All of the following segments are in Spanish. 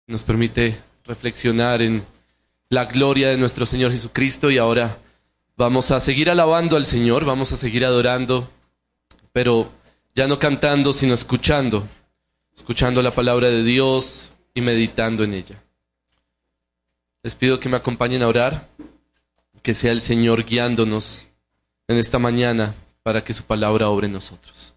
nos permite reflexionar en la gloria de nuestro Señor Jesucristo. Y ahora vamos a seguir alabando al Señor, vamos a seguir adorando, pero ya no cantando, sino escuchando la palabra de Dios y meditando en ella. Les pido que me acompañen a orar, que sea el Señor guiándonos en esta mañana para que su palabra obre en nosotros.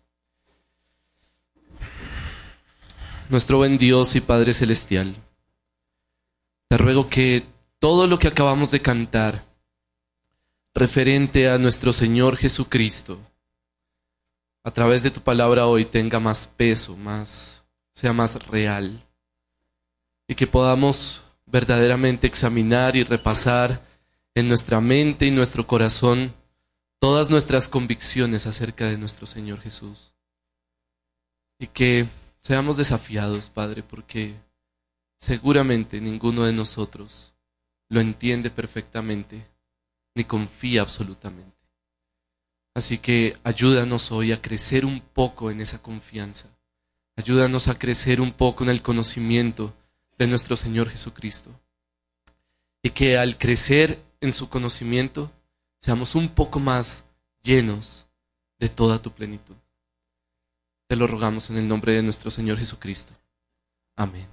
Nuestro buen Dios y Padre Celestial, te ruego que todo lo que acabamos de cantar referente a nuestro Señor Jesucristo, a través de tu palabra hoy tenga más peso, sea más real, y que podamos verdaderamente examinar y repasar en nuestra mente y nuestro corazón todas nuestras convicciones acerca de nuestro Señor Jesús. Y que seamos desafiados, Padre, porque seguramente ninguno de nosotros lo entiende perfectamente, ni confía absolutamente. Así que ayúdanos hoy a crecer un poco en esa confianza. Ayúdanos a crecer un poco en el conocimiento de nuestro Señor Jesucristo. Y que al crecer en su conocimiento, seamos un poco más llenos de toda tu plenitud. Te lo rogamos en el nombre de nuestro Señor Jesucristo. Amén.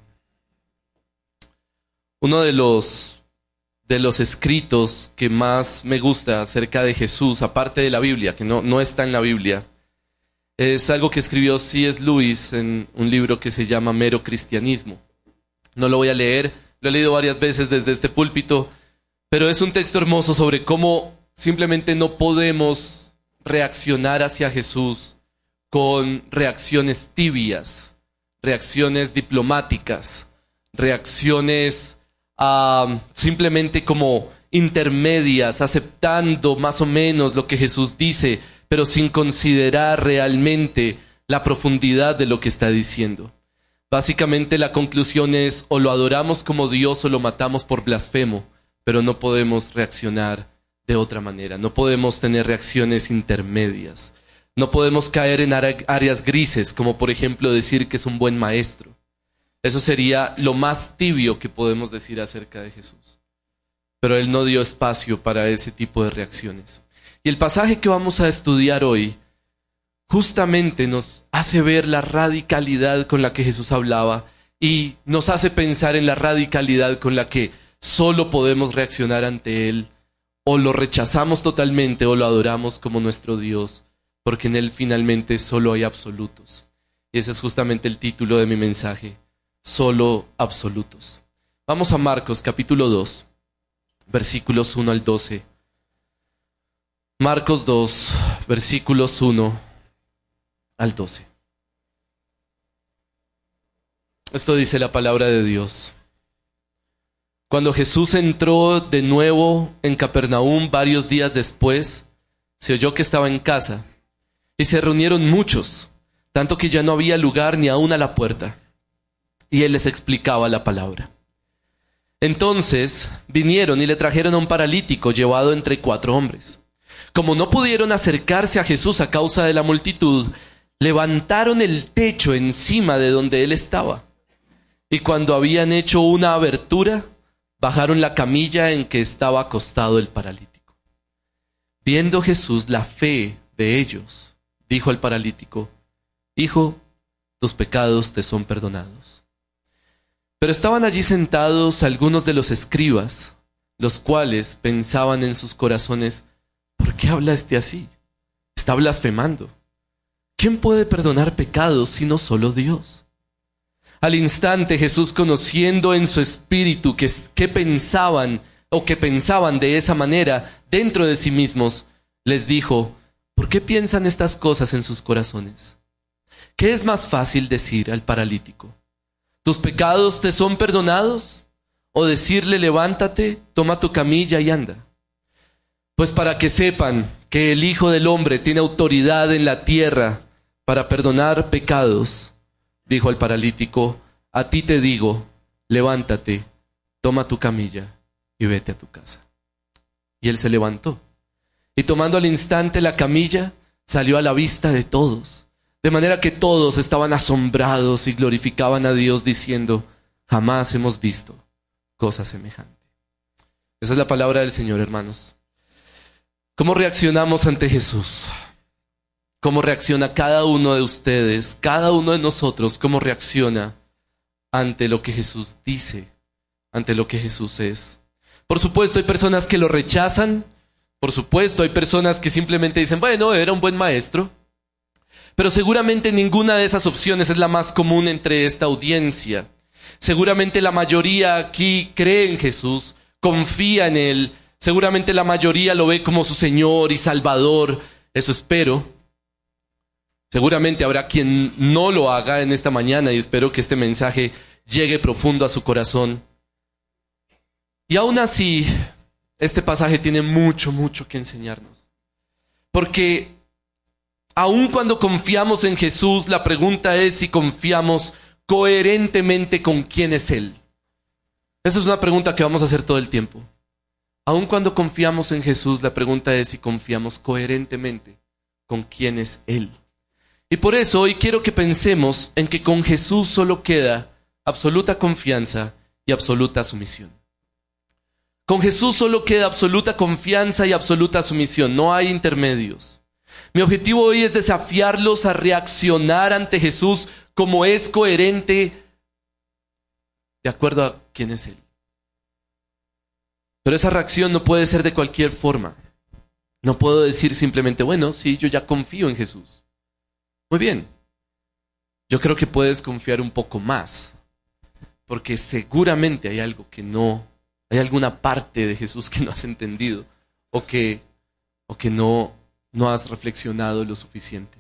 Uno de los escritos que más me gusta acerca de Jesús, aparte de la Biblia, que no está en la Biblia, es algo que escribió C.S. Lewis en un libro que se llama Mero Cristianismo. No lo voy a leer, lo he leído varias veces desde este púlpito, pero es un texto hermoso sobre cómo simplemente no podemos reaccionar hacia Jesús con reacciones tibias, reacciones diplomáticas, reacciones simplemente como intermedias, aceptando más o menos lo que Jesús dice, pero sin considerar realmente la profundidad de lo que está diciendo. Básicamente la conclusión es: o lo adoramos como Dios o lo matamos por blasfemo, pero no podemos reaccionar de otra manera, no podemos tener reacciones intermedias. No podemos caer en áreas grises, como por ejemplo decir que es un buen maestro. Eso sería lo más tibio que podemos decir acerca de Jesús. Pero Él no dio espacio para ese tipo de reacciones. Y el pasaje que vamos a estudiar hoy justamente nos hace ver la radicalidad con la que Jesús hablaba y nos hace pensar en la radicalidad con la que solo podemos reaccionar ante Él. O lo rechazamos totalmente o lo adoramos como nuestro Dios, porque en Él finalmente solo hay absolutos. Y ese es justamente el título de mi mensaje: solo absolutos. Vamos a Marcos capítulo 2, versículos 1 al 12. Marcos 2, versículos 1 al 12. Esto dice la palabra de Dios. Cuando Jesús entró de nuevo en Capernaum varios días después, se oyó que estaba en casa, y se reunieron muchos, tanto que ya no había lugar ni aún a la puerta, y él les explicaba la palabra. Entonces vinieron y le trajeron a un paralítico llevado entre 4 hombres. Como no pudieron acercarse a Jesús a causa de la multitud, levantaron el techo encima de donde él estaba, y cuando habían hecho una abertura, bajaron la camilla en que estaba acostado el paralítico. Viendo Jesús la fe de ellos, dijo al paralítico: Hijo, tus pecados te son perdonados. Pero estaban allí sentados algunos de los escribas, los cuales pensaban en sus corazones: ¿por qué habla este así? Está blasfemando. ¿Quién puede perdonar pecados sino solo Dios? Al instante Jesús, conociendo en su espíritu que pensaban de esa manera dentro de sí mismos, les dijo: ¿por qué piensan estas cosas en sus corazones? ¿Qué es más fácil decir al paralítico: ¿tus pecados te son perdonados? ¿O decirle: levántate, toma tu camilla y anda? Pues para que sepan que el Hijo del Hombre tiene autoridad en la tierra para perdonar pecados, dijo al paralítico: a ti te digo, levántate, toma tu camilla y vete a tu casa. Y él se levantó, y tomando al instante la camilla, salió a la vista de todos, de manera que todos estaban asombrados y glorificaban a Dios diciendo: Jamás hemos visto cosa semejante. Esa es la palabra del Señor, hermanos. ¿Cómo reaccionamos ante Jesús? ¿Cómo reacciona cada uno de ustedes, cada uno de nosotros? ¿Cómo reacciona ante lo que Jesús dice, ante lo que Jesús es? Por supuesto, hay personas que lo rechazan. Por supuesto, hay personas que simplemente dicen, bueno, era un buen maestro. Pero seguramente ninguna de esas opciones es la más común entre esta audiencia. Seguramente la mayoría aquí cree en Jesús, confía en Él. Seguramente la mayoría lo ve como su Señor y Salvador. Eso espero. Seguramente habrá quien no lo haga en esta mañana y espero que este mensaje llegue profundo a su corazón. Y aún así, este pasaje tiene mucho, mucho que enseñarnos. Porque aun cuando confiamos en Jesús, la pregunta es si confiamos coherentemente con quién es Él. Esa es una pregunta que vamos a hacer todo el tiempo. Aun cuando confiamos en Jesús, la pregunta es si confiamos coherentemente con quién es Él. Y por eso hoy quiero que pensemos en que con Jesús solo queda absoluta confianza y absoluta sumisión. Con Jesús solo queda absoluta confianza y absoluta sumisión. No hay intermedios. Mi objetivo hoy es desafiarlos a reaccionar ante Jesús como es coherente de acuerdo a quién es Él. Pero esa reacción no puede ser de cualquier forma. No puedo decir simplemente, bueno, sí, yo ya confío en Jesús. Muy bien. Yo creo que puedes confiar un poco más, porque seguramente hay algo que no, hay alguna parte de Jesús que no has entendido o que no has reflexionado lo suficiente.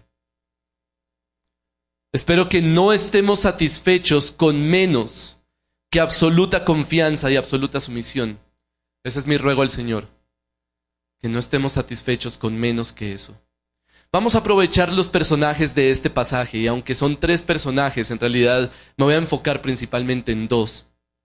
Espero que no estemos satisfechos con menos que absoluta confianza y absoluta sumisión. Ese es mi ruego al Señor, que no estemos satisfechos con menos que eso. Vamos a aprovechar los personajes de este pasaje, y aunque son 3 personajes, en realidad me voy a enfocar principalmente en 2.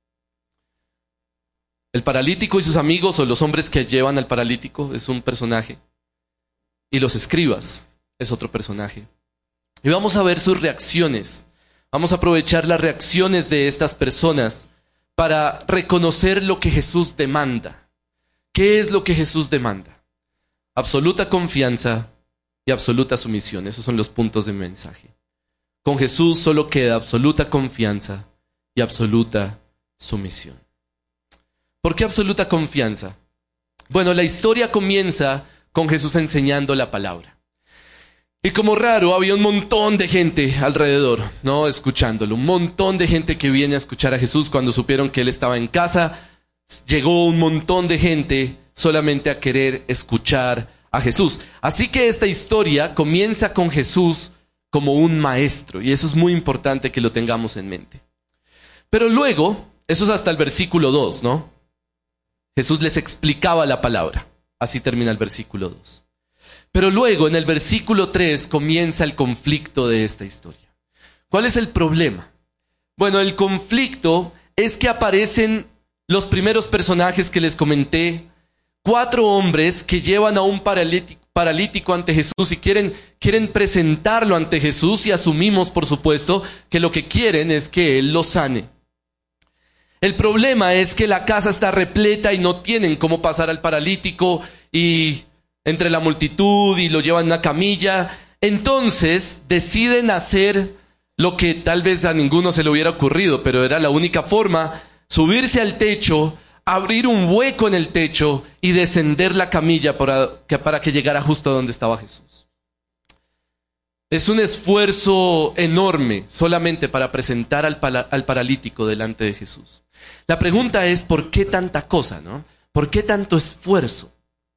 El paralítico y sus amigos, o los hombres que llevan al paralítico, es un personaje. Y los escribas es otro personaje. Y vamos a ver sus reacciones. Vamos a aprovechar las reacciones de estas personas para reconocer lo que Jesús demanda. ¿Qué es lo que Jesús demanda? Absoluta confianza y absoluta sumisión. Esos son los puntos de mi mensaje. Con Jesús solo queda absoluta confianza y absoluta sumisión. ¿Por qué absoluta confianza? Bueno, la historia comienza con Jesús enseñando la palabra. Y como raro, había un montón de gente alrededor, ¿no? Escuchándolo. Un montón de gente que viene a escuchar a Jesús. Cuando supieron que Él estaba en casa, llegó un montón de gente solamente a querer escuchar a Jesús. Así que esta historia comienza con Jesús como un maestro. Y eso es muy importante que lo tengamos en mente. Pero luego, eso es hasta el versículo 2, ¿no? Jesús les explicaba la palabra. Así termina el versículo 2. Pero luego, en el versículo 3, comienza el conflicto de esta historia. ¿Cuál es el problema? Bueno, el conflicto es que aparecen los primeros personajes que les comenté. 4 hombres que llevan a un paralítico ante Jesús y quieren presentarlo ante Jesús, y asumimos, por supuesto, que lo que quieren es que Él lo sane. El problema es que la casa está repleta y no tienen cómo pasar al paralítico y entre la multitud, y lo llevan en una camilla. Entonces deciden hacer lo que tal vez a ninguno se le hubiera ocurrido, pero era la única forma: subirse al techo, abrir un hueco en el techo y descender la camilla para que llegara justo donde estaba Jesús. Es un esfuerzo enorme solamente para presentar al paralítico delante de Jesús. La pregunta es, ¿por qué tanta cosa, no? ¿Por qué tanto esfuerzo?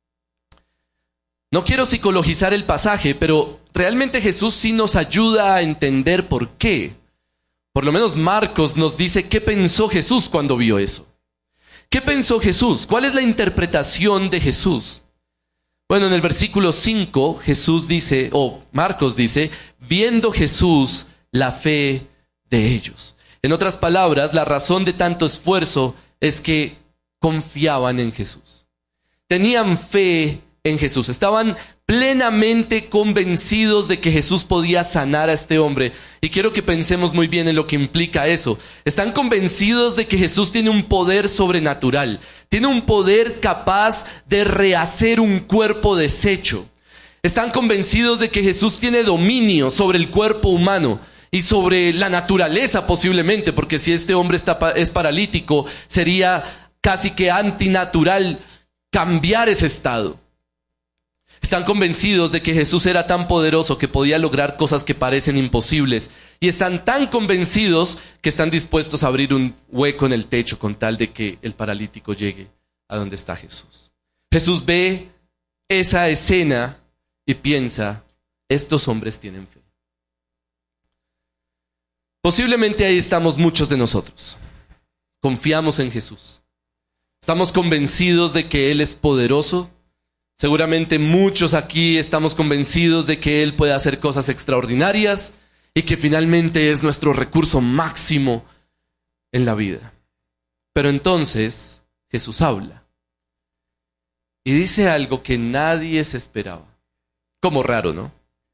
No quiero psicologizar el pasaje, pero realmente Jesús sí nos ayuda a entender por qué. Por lo menos Marcos nos dice qué pensó Jesús cuando vio eso. ¿Qué pensó Jesús? ¿Cuál es la interpretación de Jesús? Bueno, en el versículo 5, Jesús dice, Marcos dice, viendo Jesús la fe de ellos. En otras palabras, la razón de tanto esfuerzo es que confiaban en Jesús. Tenían fe en Jesús. Estaban plenamente convencidos de que Jesús podía sanar a este hombre. Y quiero que pensemos muy bien en lo que implica eso. Están convencidos de que Jesús tiene un poder sobrenatural. Tiene un poder capaz de rehacer un cuerpo deshecho. Están convencidos de que Jesús tiene dominio sobre el cuerpo humano y sobre la naturaleza posiblemente, porque si este hombre es paralítico, sería casi que antinatural cambiar ese estado. Están convencidos de que Jesús era tan poderoso que podía lograr cosas que parecen imposibles. Y están tan convencidos que están dispuestos a abrir un hueco en el techo con tal de que el paralítico llegue a donde está Jesús. Jesús ve esa escena y piensa, estos hombres tienen fe. Posiblemente ahí estamos muchos de nosotros. Confiamos en Jesús. Estamos convencidos de que Él es poderoso. Seguramente muchos aquí estamos convencidos de que Él puede hacer cosas extraordinarias y que finalmente es nuestro recurso máximo en la vida. Pero entonces Jesús habla y dice algo que nadie se esperaba. Como raro, ¿no?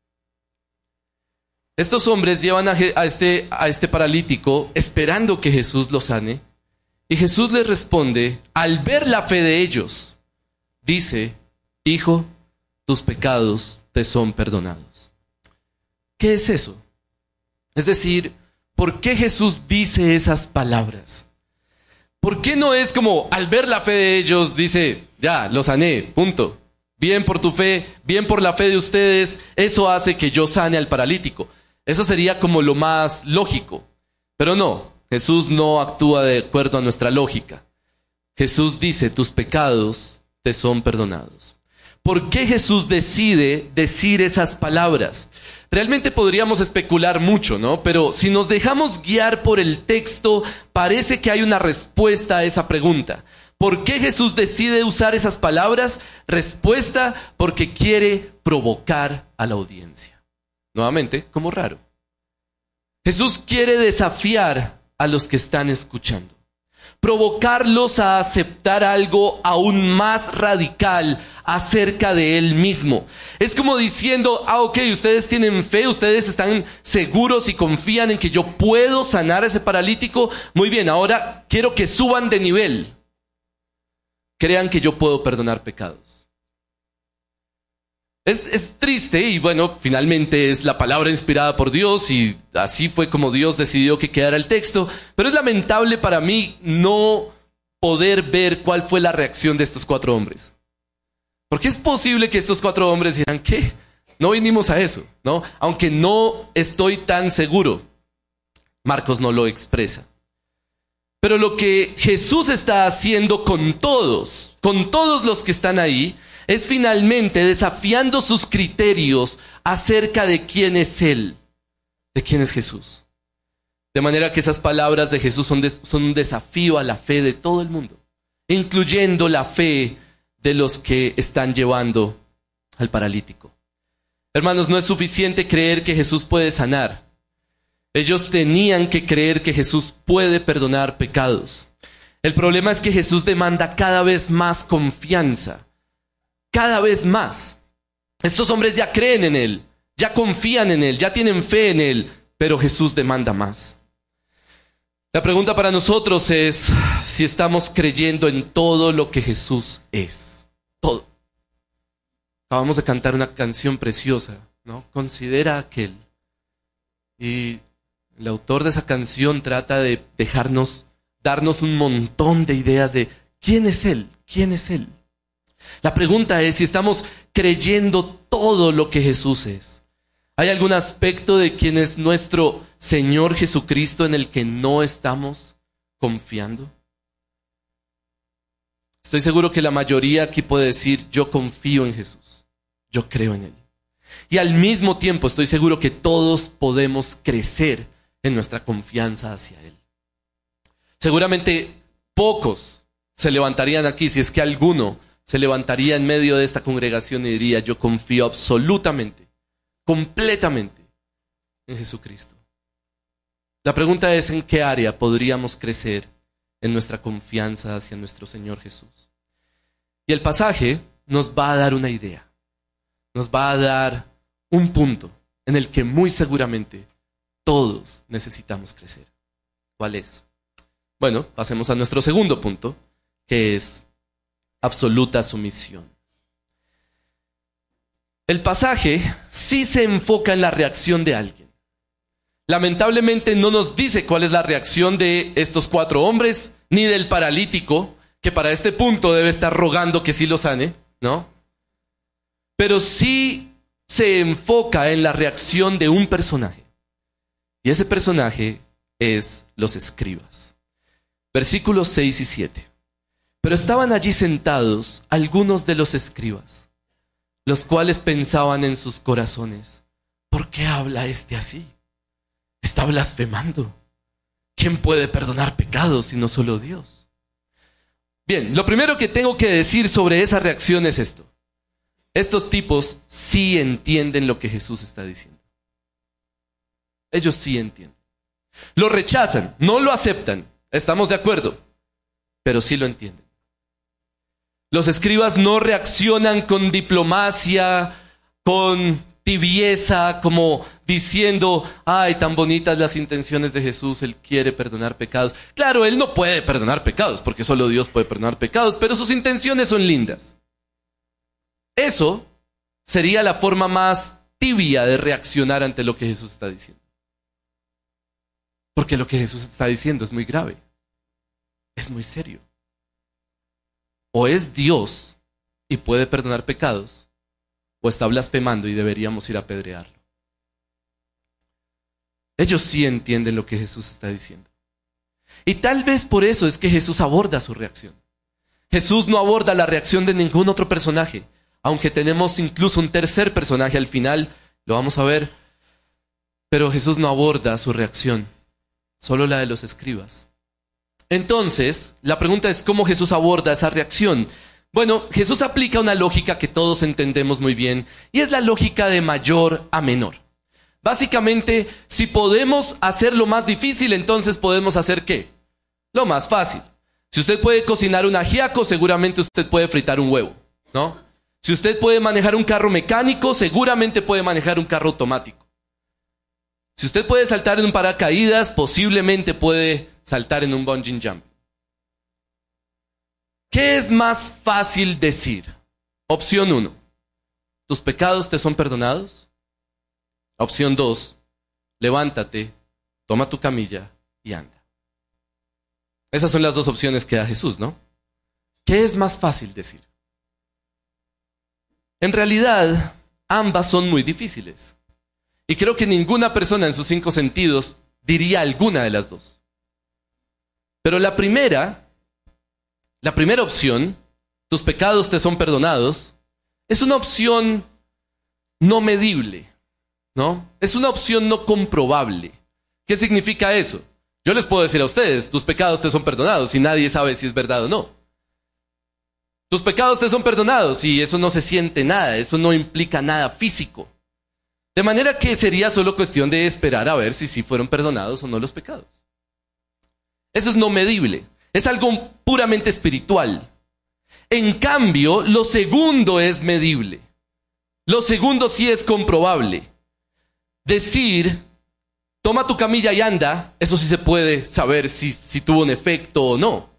Estos hombres llevan a este paralítico esperando que Jesús lo sane. Y Jesús les responde, al ver la fe de ellos, dice, hijo, tus pecados te son perdonados. ¿Qué es eso? Es decir, ¿por qué Jesús dice esas palabras? ¿Por qué no es como, al ver la fe de ellos, dice, ya, lo sané, punto? Bien por tu fe, bien por la fe de ustedes, eso hace que yo sane al paralítico. Eso sería como lo más lógico. Pero no, Jesús no actúa de acuerdo a nuestra lógica. Jesús dice, tus pecados te son perdonados. ¿Por qué Jesús decide decir esas palabras? Realmente podríamos especular mucho, ¿no? Pero si nos dejamos guiar por el texto, parece que hay una respuesta a esa pregunta. ¿Por qué Jesús decide usar esas palabras? Respuesta, porque quiere provocar a la audiencia. Nuevamente, como raro. Jesús quiere desafiar a los que están escuchando, provocarlos a aceptar algo aún más radical acerca de Él mismo. Es como diciendo, ok, ustedes tienen fe, ustedes están seguros y confían en que yo puedo sanar a ese paralítico. Muy bien, ahora quiero que suban de nivel. Crean que yo puedo perdonar pecados. Es triste y bueno, finalmente es la palabra inspirada por Dios y así fue como Dios decidió que quedara el texto, pero es lamentable para mí no poder ver cuál fue la reacción de estos 4 hombres. Porque es posible que estos 4 hombres dijeran, ¿qué? No vinimos a eso, ¿no? Aunque no estoy tan seguro. Marcos no lo expresa. Pero lo que Jesús está haciendo con todos los que están ahí, es finalmente desafiando sus criterios acerca de quién es Él, de quién es Jesús. De manera que esas palabras de Jesús son un desafío a la fe de todo el mundo, incluyendo la fe de los que están llevando al paralítico. Hermanos, no es suficiente creer que Jesús puede sanar. Ellos tenían que creer que Jesús puede perdonar pecados. El problema es que Jesús demanda cada vez más confianza. Cada vez más. Estos hombres ya creen en Él, ya confían en Él, ya tienen fe en Él, pero Jesús demanda más. La pregunta para nosotros es si estamos creyendo en todo lo que Jesús es. Todo. Acabamos de cantar una canción preciosa, ¿no? Considera aquel. Y el autor de esa canción trata de darnos un montón de ideas de ¿quién es Él? ¿Quién es Él? La pregunta es si estamos creyendo todo lo que Jesús es. ¿Hay algún aspecto de quién es nuestro Señor Jesucristo en el que no estamos confiando? Estoy seguro que la mayoría aquí puede decir, yo confío en Jesús, yo creo en Él. Y al mismo tiempo estoy seguro que todos podemos crecer en nuestra confianza hacia Él. Seguramente pocos se levantarían aquí, si es que alguno se levantaría en medio de esta congregación y diría, yo confío absolutamente, completamente en Jesucristo. La pregunta es, ¿en qué área podríamos crecer en nuestra confianza hacia nuestro Señor Jesús? Y el pasaje nos va a dar una idea, nos va a dar un punto en el que muy seguramente todos necesitamos crecer. ¿Cuál es? Bueno, pasemos a nuestro segundo punto, que es absoluta sumisión. El pasaje sí se enfoca en la reacción de alguien. Lamentablemente no nos dice cuál es la reacción de estos 4 hombres, ni del paralítico, que para este punto debe estar rogando que sí lo sane, ¿no? Pero sí se enfoca en la reacción de un personaje. Y ese personaje es los escribas. Versículos 6 y 7. Pero estaban allí sentados algunos de los escribas, los cuales pensaban en sus corazones: ¿por qué habla este así? Está blasfemando. ¿Quién puede perdonar pecados sino solo Dios? Bien, lo primero que tengo que decir sobre esa reacción es esto. Estos tipos sí entienden lo que Jesús está diciendo. Ellos sí entienden. Lo rechazan, no lo aceptan, estamos de acuerdo, pero sí lo entienden. Los escribas no reaccionan con diplomacia, con tibieza, como diciendo: ay, tan bonitas las intenciones de Jesús, Él quiere perdonar pecados. Claro, Él no puede perdonar pecados, porque solo Dios puede perdonar pecados, pero sus intenciones son lindas. Eso sería la forma más tibia de reaccionar ante lo que Jesús está diciendo. Porque lo que Jesús está diciendo es muy grave, es muy serio. O es Dios y puede perdonar pecados, o está blasfemando y deberíamos ir a apedrearlo. Ellos sí entienden lo que Jesús está diciendo. Y tal vez por eso es que Jesús aborda su reacción. Jesús no aborda la reacción de ningún otro personaje, aunque tenemos incluso un tercer personaje al final, lo vamos a ver, pero Jesús no aborda su reacción, solo la de los escribas. Entonces, la pregunta es: ¿cómo Jesús aborda esa reacción? Bueno, Jesús aplica una lógica que todos entendemos muy bien, y es la lógica de mayor a menor. Básicamente, si podemos hacer lo más difícil, entonces podemos hacer ¿qué? Lo más fácil. Si usted puede cocinar un ajiaco, seguramente usted puede fritar un huevo, ¿no? Si usted puede manejar un carro mecánico, seguramente puede manejar un carro automático. Si usted puede saltar en un paracaídas, posiblemente puede saltar en un bungee jump. ¿Qué es más fácil decir? Opción 1, ¿tus pecados te son perdonados? Opción 2, levántate, toma tu camilla y anda. Esas son las dos opciones que da Jesús, ¿no? ¿Qué es más fácil decir? En realidad, ambas son muy difíciles. Y creo que ninguna persona en sus 5 sentidos diría alguna de las dos. Pero la primera opción, tus pecados te son perdonados, es una opción no medible, ¿no? Es una opción no comprobable. ¿Qué significa eso? Yo les puedo decir a ustedes: tus pecados te son perdonados, y nadie sabe si es verdad o no. Tus pecados te son perdonados, y eso no se siente nada, eso no implica nada físico. De manera que sería solo cuestión de esperar a ver si sí fueron perdonados o no los pecados. Eso es no medible, es algo puramente espiritual. En cambio, lo segundo es medible. Lo segundo sí es comprobable. Decir: toma tu camilla y anda, eso sí se puede saber si tuvo un efecto o no.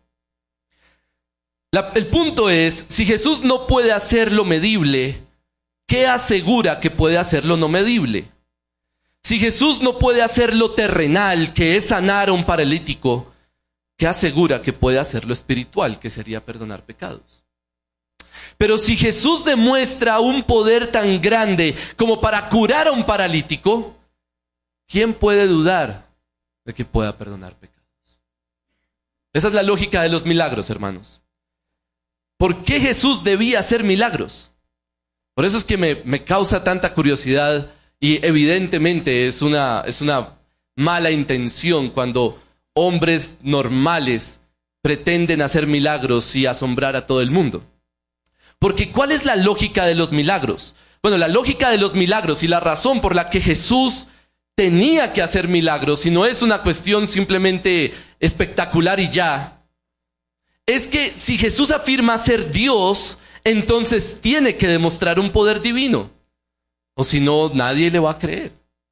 El punto es: si Jesús no puede hacer lo medible, ¿qué asegura que puede hacer lo no medible? Si Jesús no puede hacer lo terrenal, que es sanar a un paralítico, ¿qué asegura que puede hacer lo espiritual, que sería perdonar pecados? Pero si Jesús demuestra un poder tan grande como para curar a un paralítico, ¿quién puede dudar de que pueda perdonar pecados? Esa es la lógica de los milagros, hermanos. ¿Por qué Jesús debía hacer milagros? Por eso es que me causa tanta curiosidad, y evidentemente es una mala intención cuando hombres normales pretenden hacer milagros y asombrar a todo el mundo. Porque ¿cuál es la lógica de los milagros? Bueno, la lógica de los milagros y la razón por la que Jesús tenía que hacer milagros, y no es una cuestión simplemente espectacular y ya, es que si Jesús afirma ser Dios, entonces tiene que demostrar un poder divino. O si no, nadie le va a creer.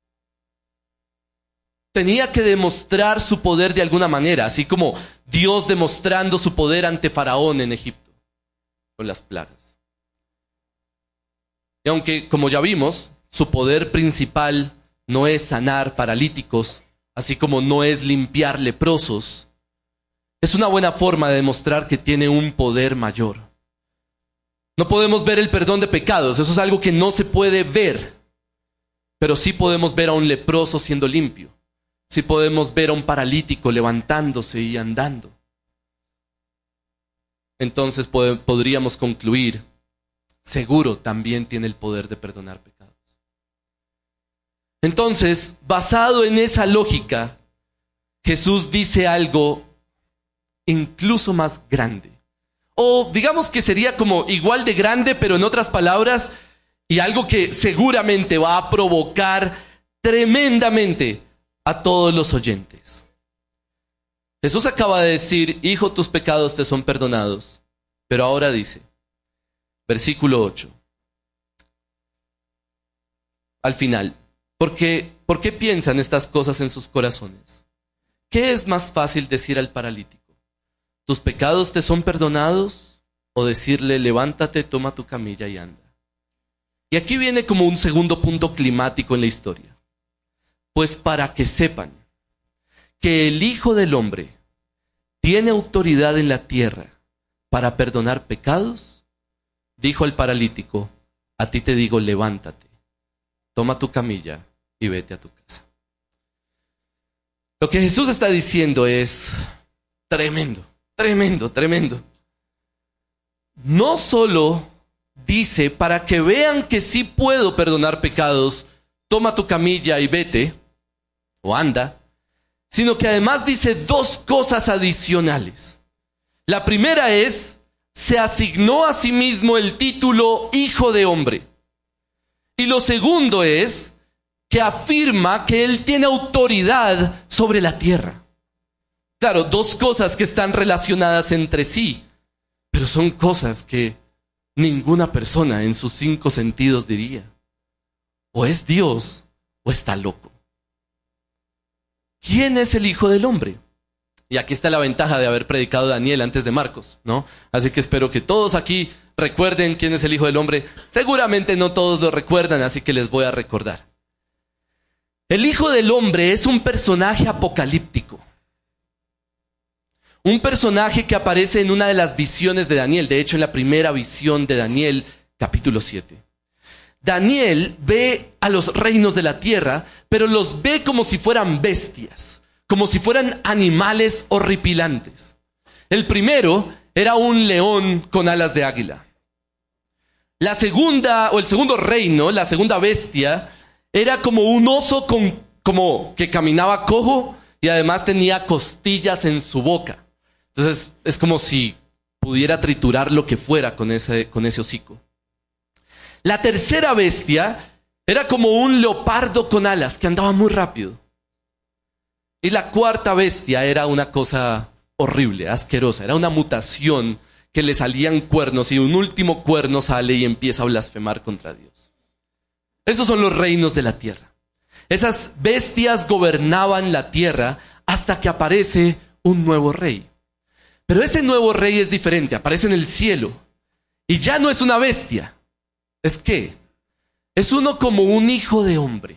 Tenía que demostrar su poder de alguna manera, así como Dios demostrando su poder ante Faraón en Egipto, con las plagas. Y aunque, como ya vimos, su poder principal no es sanar paralíticos, así como no es limpiar leprosos, es una buena forma de demostrar que tiene un poder mayor. No podemos ver el perdón de pecados, eso es algo que no se puede ver, pero sí podemos ver a un leproso siendo limpio. Sí podemos ver a un paralítico levantándose y andando. Entonces podríamos concluir, seguro también tiene el poder de perdonar pecados. Entonces, basado en esa lógica, Jesús dice algo incluso más grande. O digamos que sería como igual de grande, pero en otras palabras, y algo que seguramente va a provocar tremendamente a todos los oyentes. Jesús acaba de decir, hijo, tus pecados te son perdonados. Pero ahora dice, versículo 8, al final, ¿por qué piensan estas cosas en sus corazones? ¿Qué es más fácil decir al paralítico? ¿Tus pecados te son perdonados? O decirle, levántate, toma tu camilla y anda. Y aquí viene como un segundo punto climático en la historia. Pues para que sepan que el Hijo del Hombre tiene autoridad en la tierra para perdonar pecados, dijo al paralítico, a ti te digo, levántate, toma tu camilla y vete a tu casa. Lo que Jesús está diciendo es tremendo, tremendo, tremendo. No solo dice, para que vean que sí puedo perdonar pecados, toma tu camilla y vete, o anda, sino que además dice dos cosas adicionales. La primera es, se asignó a sí mismo el título Hijo de Hombre. Y lo segundo es, que afirma que Él tiene autoridad sobre la tierra. Claro, dos cosas que están relacionadas entre sí, pero son cosas que ninguna persona en sus 5 sentidos diría. O es Dios o está loco. ¿Quién es el Hijo del Hombre? Y aquí está la ventaja de haber predicado Daniel antes de Marcos, ¿no? Así que espero que todos aquí recuerden quién es el Hijo del Hombre. Seguramente no todos lo recuerdan, así que les voy a recordar. El Hijo del Hombre es un personaje apocalíptico. Un personaje que aparece en una de las visiones de Daniel. De hecho, en la primera visión de Daniel, capítulo 7. Daniel ve a los reinos de la tierra, pero los ve como si fueran bestias, como si fueran animales horripilantes. El primero era un león con alas de águila. La segunda, o el segundo reino, la segunda bestia, era como un oso como que caminaba cojo y además tenía costillas en su boca. Entonces es como si pudiera triturar lo que fuera con ese hocico. La tercera bestia era como un leopardo con alas que andaba muy rápido. Y la cuarta bestia era una cosa horrible, asquerosa. Era una mutación que le salían cuernos y un último cuerno sale y empieza a blasfemar contra Dios. Esos son los reinos de la tierra. Esas bestias gobernaban la tierra hasta que aparece un nuevo rey. Pero ese nuevo rey es diferente, aparece en el cielo. Y ya no es una bestia. ¿Es qué? Es uno como un hijo de hombre.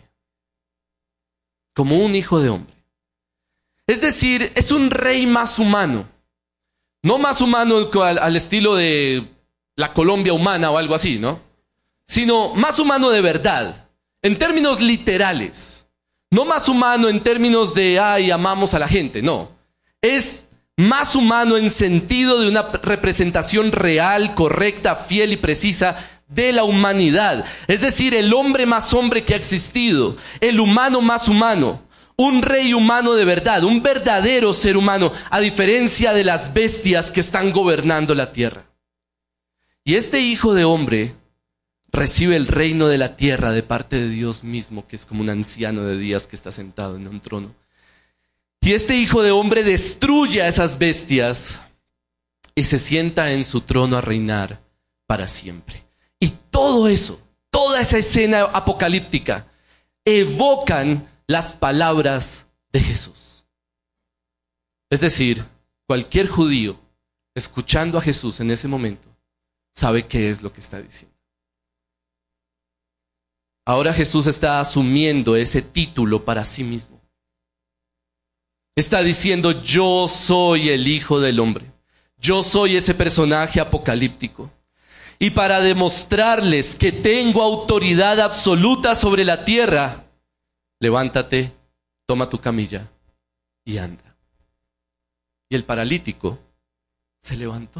Como un hijo de hombre. Es decir, es un rey más humano. No más humano al estilo de la Colombia humana o algo así, ¿no? Sino más humano de verdad, en términos literales. No más humano en términos de, ay, amamos a la gente, no. Es más humano en sentido de una representación real, correcta, fiel y precisa de la humanidad. Es decir, el hombre más hombre que ha existido, el humano más humano, un rey humano de verdad, un verdadero ser humano, a diferencia de las bestias que están gobernando la tierra. Y este hijo de hombre recibe el reino de la tierra de parte de Dios mismo, que es como un anciano de días que está sentado en un trono. Y este hijo de hombre destruye a esas bestias y se sienta en su trono a reinar para siempre. Y todo eso, toda esa escena apocalíptica, evocan las palabras de Jesús. Es decir, cualquier judío escuchando a Jesús en ese momento sabe qué es lo que está diciendo. Ahora Jesús está asumiendo ese título para sí mismo. Está diciendo: yo soy el Hijo del Hombre. Yo soy ese personaje apocalíptico. Y para demostrarles que tengo autoridad absoluta sobre la tierra, levántate, toma tu camilla y anda. Y el paralítico se levantó.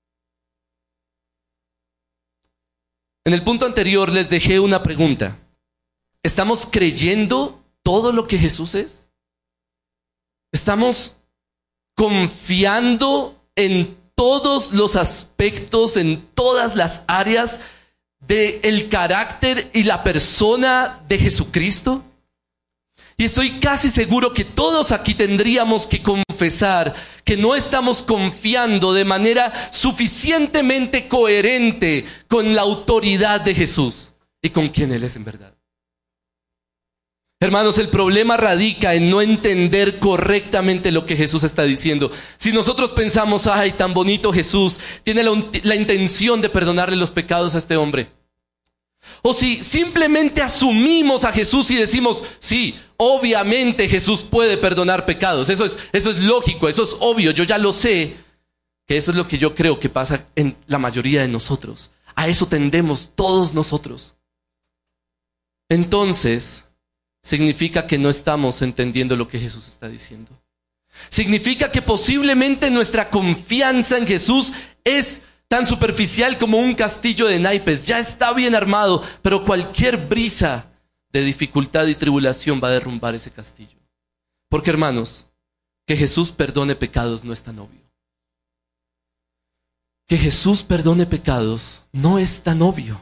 En el punto anterior les dejé una pregunta. ¿Estamos creyendo todo lo que Jesús es? ¿Estamos confiando en todos los aspectos, en todas las áreas del carácter y la persona de Jesucristo? Y estoy casi seguro que todos aquí tendríamos que confesar que no estamos confiando de manera suficientemente coherente con la autoridad de Jesús y con quien Él es en verdad. Hermanos, el problema radica en no entender correctamente lo que Jesús está diciendo. Si nosotros pensamos: ay, tan bonito Jesús, tiene la intención de perdonarle los pecados a este hombre. O si simplemente asumimos a Jesús y decimos: sí, obviamente Jesús puede perdonar pecados. Eso es lógico, eso es obvio, yo ya lo sé. Que eso es lo que yo creo que pasa en la mayoría de nosotros. A eso tendemos todos nosotros. Entonces, significa que no estamos entendiendo lo que Jesús está diciendo. Significa que posiblemente nuestra confianza en Jesús es tan superficial como un castillo de naipes. Ya está bien armado, pero cualquier brisa de dificultad y tribulación va a derrumbar ese castillo. Porque, hermanos, que Jesús perdone pecados no es tan obvio. Que Jesús perdone pecados no es tan obvio.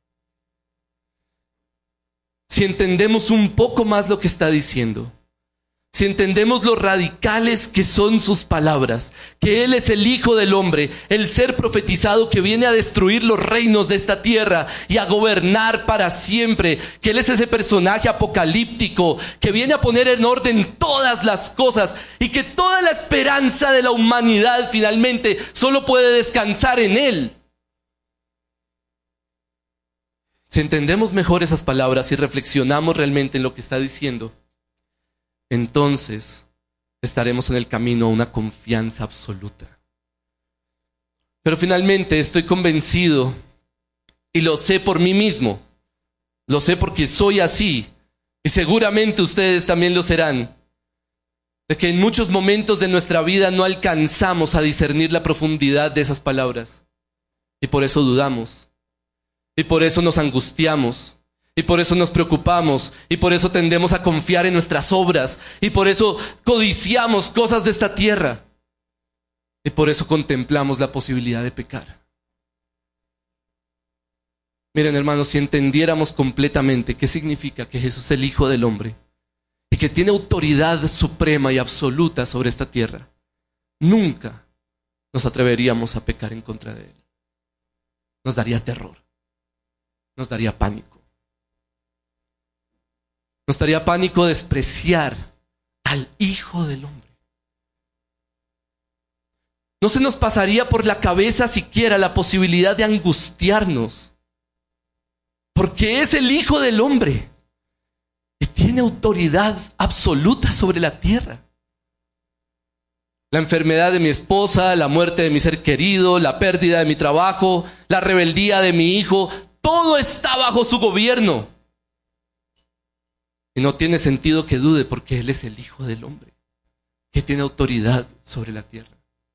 Si entendemos un poco más lo que está diciendo, si entendemos lo radicales que son sus palabras, que Él es el Hijo del Hombre, el ser profetizado que viene a destruir los reinos de esta tierra y a gobernar para siempre, que Él es ese personaje apocalíptico que viene a poner en orden todas las cosas y que toda la esperanza de la humanidad finalmente solo puede descansar en Él. Si entendemos mejor esas palabras y reflexionamos realmente en lo que está diciendo, entonces estaremos en el camino a una confianza absoluta. Pero finalmente estoy convencido, y lo sé por mí mismo, lo sé porque soy así, y seguramente ustedes también lo serán, de que en muchos momentos de nuestra vida no alcanzamos a discernir la profundidad de esas palabras, y por eso dudamos. Y por eso nos angustiamos, y por eso nos preocupamos, y por eso tendemos a confiar en nuestras obras, y por eso codiciamos cosas de esta tierra, y por eso contemplamos la posibilidad de pecar. Miren, hermanos, si entendiéramos completamente qué significa que Jesús es el Hijo del Hombre, y que tiene autoridad suprema y absoluta sobre esta tierra, nunca nos atreveríamos a pecar en contra de Él. Nos daría terror. Nos daría pánico. Nos daría pánico despreciar al Hijo del Hombre. No se nos pasaría por la cabeza siquiera la posibilidad de angustiarnos, porque es el Hijo del Hombre y tiene autoridad absoluta sobre la tierra. La enfermedad de mi esposa, la muerte de mi ser querido, la pérdida de mi trabajo, la rebeldía de mi hijo, todo está bajo su gobierno. Y no tiene sentido que dude porque Él es el Hijo del Hombre, que tiene autoridad sobre la tierra.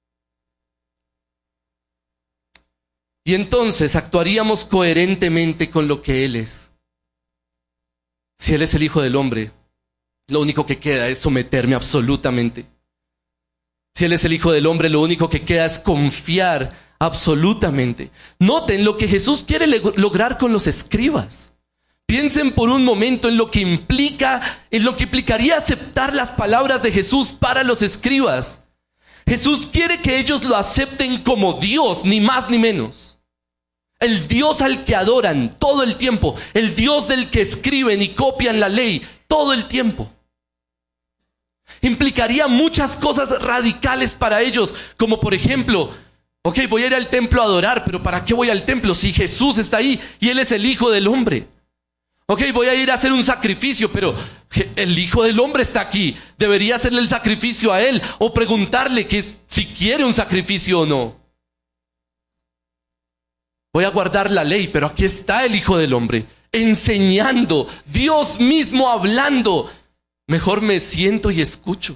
Y entonces actuaríamos coherentemente con lo que Él es. Si Él es el Hijo del Hombre, lo único que queda es someterme absolutamente. Si Él es el Hijo del Hombre, lo único que queda es confiar absolutamente. Noten lo que Jesús quiere lograr con los escribas. Piensen por un momento en lo que implicaría aceptar las palabras de Jesús para los escribas. Jesús quiere que ellos lo acepten como Dios, ni más ni menos. El Dios al que adoran todo el tiempo. El Dios del que escriben y copian la ley todo el tiempo. Implicaría muchas cosas radicales para ellos, como por ejemplo, ok, voy a ir al templo a adorar, pero ¿para qué voy al templo si Jesús está ahí y Él es el Hijo del Hombre? Ok, voy a ir a hacer un sacrificio, pero el Hijo del Hombre está aquí. Debería hacerle el sacrificio a Él o preguntarle que si quiere un sacrificio o no. Voy a guardar la ley, pero aquí está el Hijo del Hombre enseñando, Dios mismo hablando. Mejor me siento y escucho.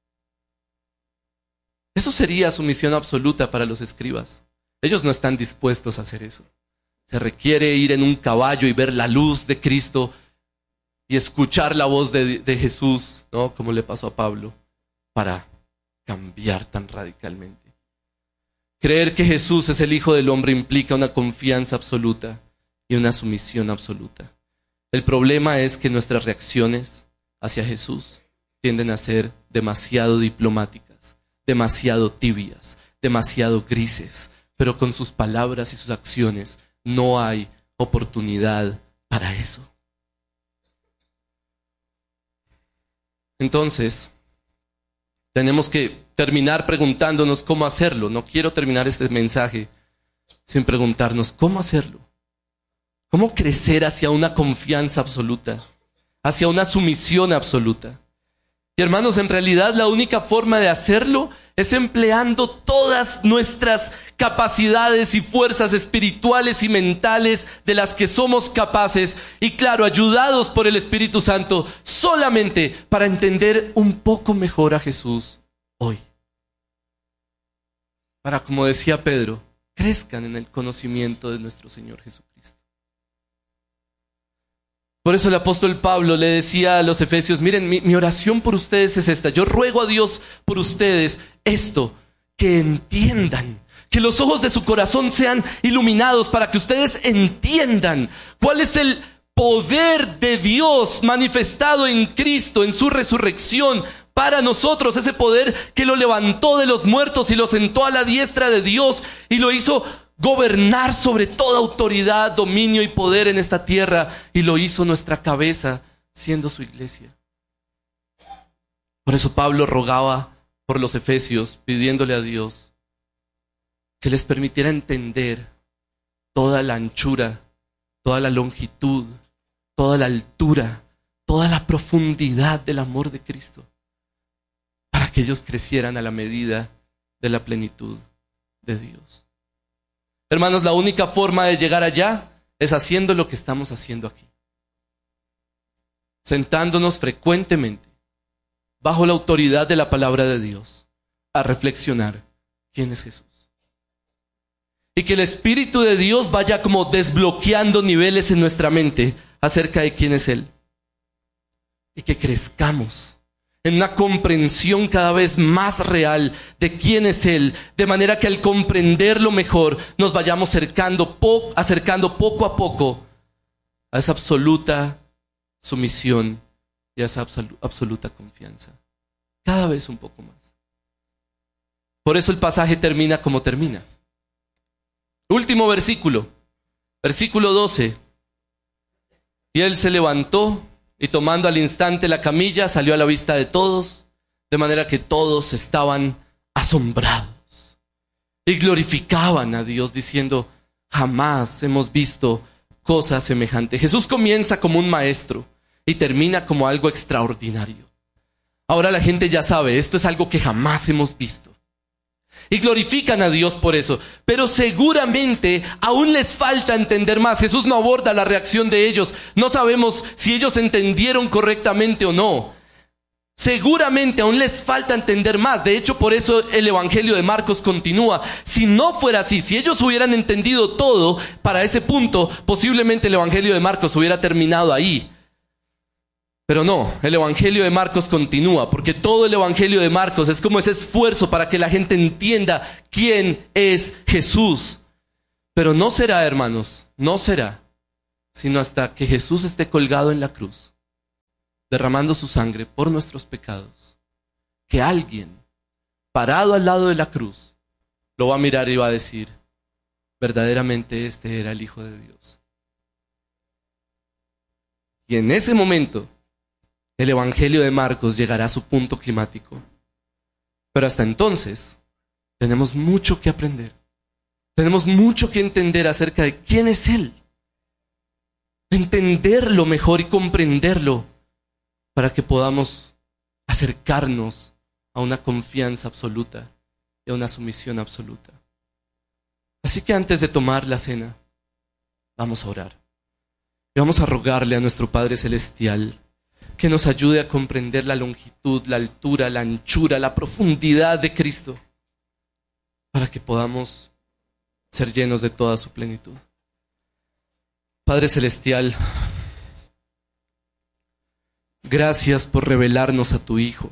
Eso sería sumisión absoluta para los escribas. Ellos no están dispuestos a hacer eso. Se requiere ir en un caballo y ver la luz de Cristo y escuchar la voz de Jesús, ¿no? Como le pasó a Pablo, para cambiar tan radicalmente. Creer que Jesús es el Hijo del Hombre implica una confianza absoluta y una sumisión absoluta. El problema es que nuestras reacciones hacia Jesús tienden a ser demasiado diplomáticas, demasiado tibias, demasiado grises, pero con sus palabras y sus acciones no hay oportunidad para eso. Entonces, tenemos que terminar preguntándonos cómo hacerlo. No quiero terminar este mensaje sin preguntarnos cómo hacerlo. ¿Cómo crecer hacia una confianza absoluta? Hacia una sumisión absoluta. Y hermanos, en realidad la única forma de hacerlo es empleando todas nuestras capacidades y fuerzas espirituales y mentales de las que somos capaces, y claro, ayudados por el Espíritu Santo, solamente para entender un poco mejor a Jesús hoy. Para, como decía Pedro, crezcan en el conocimiento de nuestro Señor Jesucristo. Por eso el apóstol Pablo le decía a los efesios, miren, mi oración por ustedes es esta. Yo ruego a Dios por ustedes esto, que entiendan, que los ojos de su corazón sean iluminados para que ustedes entiendan cuál es el poder de Dios manifestado en Cristo, en su resurrección, para nosotros, ese poder que lo levantó de los muertos y lo sentó a la diestra de Dios y lo hizo gobernar sobre toda autoridad, dominio y poder en esta tierra, y lo hizo nuestra cabeza, siendo su iglesia. Por eso Pablo rogaba por los efesios, pidiéndole a Dios que les permitiera entender toda la anchura, toda la longitud, toda la altura, toda la profundidad del amor de Cristo, para que ellos crecieran a la medida de la plenitud de Dios. Hermanos, la única forma de llegar allá es haciendo lo que estamos haciendo aquí. Sentándonos frecuentemente, bajo la autoridad de la palabra de Dios, a reflexionar quién es Jesús. Y que el Espíritu de Dios vaya como desbloqueando niveles en nuestra mente acerca de quién es Él. Y que crezcamos en una comprensión cada vez más real de quién es Él, de manera que al comprenderlo mejor nos vayamos acercando poco a poco a esa absoluta sumisión y a esa absoluta confianza. Cada vez un poco más. Por eso el pasaje termina como termina. Último versículo, versículo 12. Y Él se levantó y tomando al instante la camilla, salió a la vista de todos, de manera que todos estaban asombrados y glorificaban a Dios, diciendo, jamás hemos visto cosa semejante. Jesús comienza como un maestro y termina como algo extraordinario. Ahora la gente ya sabe, esto es algo que jamás hemos visto. Y glorifican a Dios por eso. Pero seguramente aún les falta entender más. Jesús no aborda la reacción de ellos. No sabemos si ellos entendieron correctamente o no. Seguramente aún les falta entender más. De hecho, por eso el Evangelio de Marcos continúa. Si no fuera así, si ellos hubieran entendido todo para ese punto, posiblemente el Evangelio de Marcos hubiera terminado ahí. Pero no, el Evangelio de Marcos continúa, porque todo el Evangelio de Marcos es como ese esfuerzo para que la gente entienda quién es Jesús. Pero no será, hermanos, no será, sino hasta que Jesús esté colgado en la cruz, derramando su sangre por nuestros pecados, que alguien, parado al lado de la cruz, lo va a mirar y va a decir, verdaderamente este era el Hijo de Dios. Y en ese momento, el Evangelio de Marcos llegará a su punto climático. Pero hasta entonces, tenemos mucho que aprender. Tenemos mucho que entender acerca de quién es Él. Entenderlo mejor y comprenderlo para que podamos acercarnos a una confianza absoluta y a una sumisión absoluta. Así que antes de tomar la cena, vamos a orar. Y vamos a rogarle a nuestro Padre Celestial que nos ayude a comprender la longitud, la altura, la anchura, la profundidad de Cristo, para que podamos ser llenos de toda su plenitud. Padre Celestial, gracias por revelarnos a tu Hijo.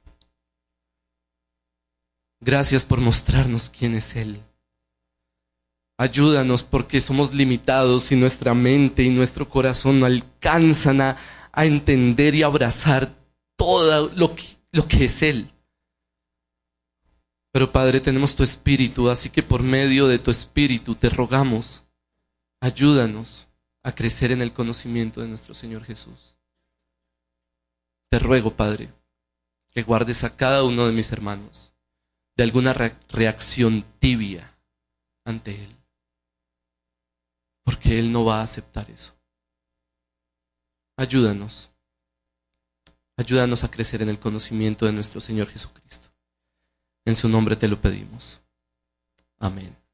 Gracias por mostrarnos quién es Él. Ayúdanos porque somos limitados y nuestra mente y nuestro corazón no alcanzan a entender y abrazar todo lo que es Él. Pero Padre, tenemos tu Espíritu, así que por medio de tu Espíritu te rogamos, ayúdanos a crecer en el conocimiento de nuestro Señor Jesús. Te ruego, Padre, que guardes a cada uno de mis hermanos de alguna reacción tibia ante Él, porque Él no va a aceptar eso. Ayúdanos a crecer en el conocimiento de nuestro Señor Jesucristo. En su nombre te lo pedimos. Amén.